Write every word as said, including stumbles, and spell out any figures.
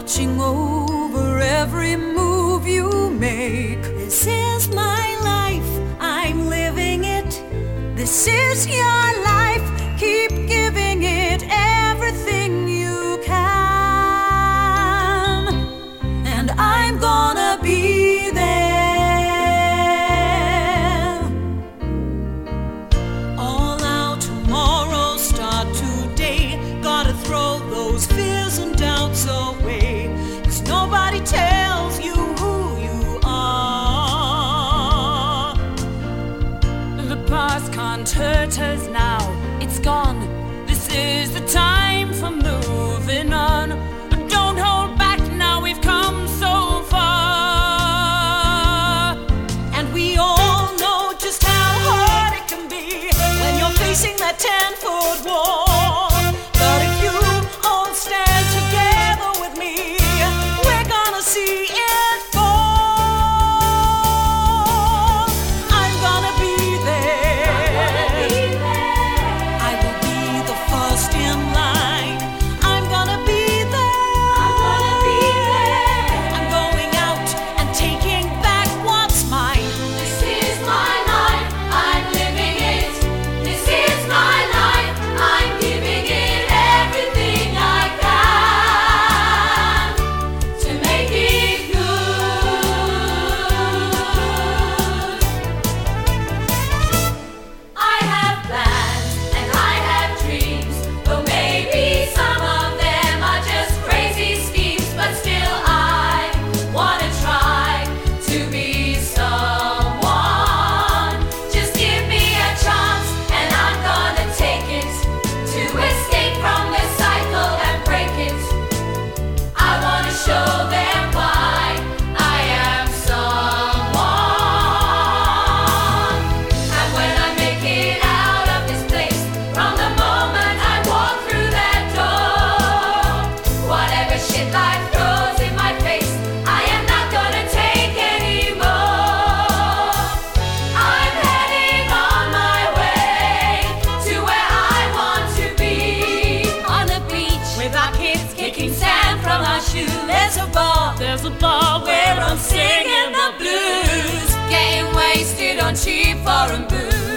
watching over every move you make. This is my life, I'm living it. This is your life, keep giving it everything you can. And I'm gonna be there. All out tomorrow, start today. Gotta throw those fears and doubts away, 'cause nobody tells you who you are. The past can't hurt us now, it's gone. This is the time for moving on. But don't hold back now, we've come so far. And we all know just how hard it can be when you're facing that ten-foot wall. But if you all stand together with me, we're gonna see it fall. I'm gonna be there. I will be the first in line. I'm gonna be there. I'm going out and taking back what's mine. This is my life, I'm living it. This is my life, I'm giving it everything I can to make it good. I have plans and I have dreams, though maybe some of them are just crazy schemes. But still I wanna try to be someone. Just give me a chance and I'm gonna take it, to escape from this cycle and break it. I wanna show them why I am someone. And when I make it out of this place, from the moment I walk through that door, whatever shit life throws in my face, I am not gonna take anymore. I'm heading on my way to where I want to be. On the beach With our kids kicking sand from our shoes, there's a bar, there's a bar where I'm singing the blues, getting wasted on cheap foreign booze.